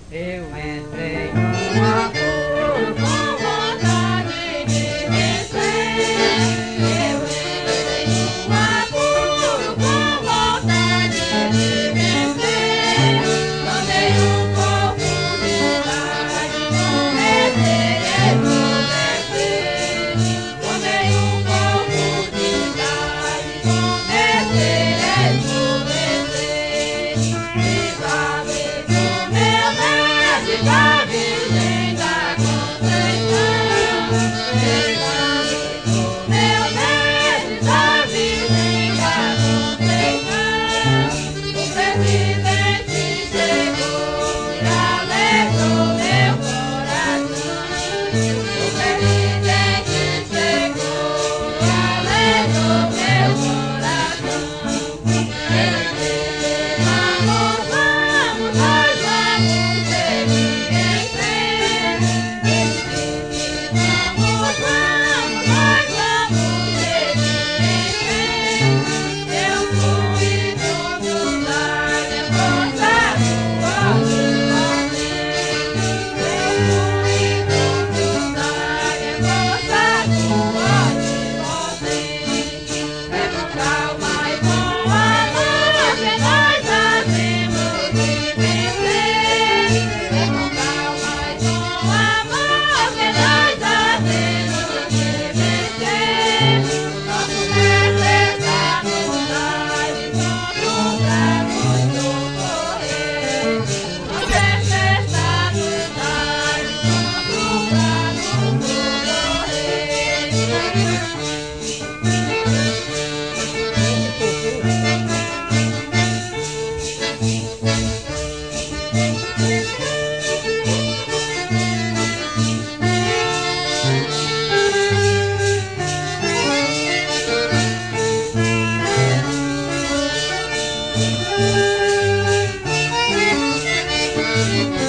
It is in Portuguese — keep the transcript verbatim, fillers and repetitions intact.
Eu entrei num apuro com vontade de vencer. Eu entrei num apuro com vontade de vencer. Tomei um pouco de gás, comecei a esmorecer. Tomei um pouco de gás, comecei a esmorecer. Viva mesmo meu Mestre da Virgem da Conceição. Viva mesmo meu Mestre da Virgem da Conceição. O presidente chegou e alegrou meu coração. O presidente chegou e alegrou meu coração. Vamos, vamos, nós vamos seguir em frente. Vamos, vamos, nós vamos seguir em frente. Eu fui todos lá demonstrar igualmente. Eu fui todos lá demonstrar igualmente. É com calma e com amor que nós havemos de vencer. É com calma e com amor que nós havemos de vencer. Nosso mestre está nos ares, pronto pra nos socorrer. Nosso mestre está nos ares, pronto pra nos socorrer.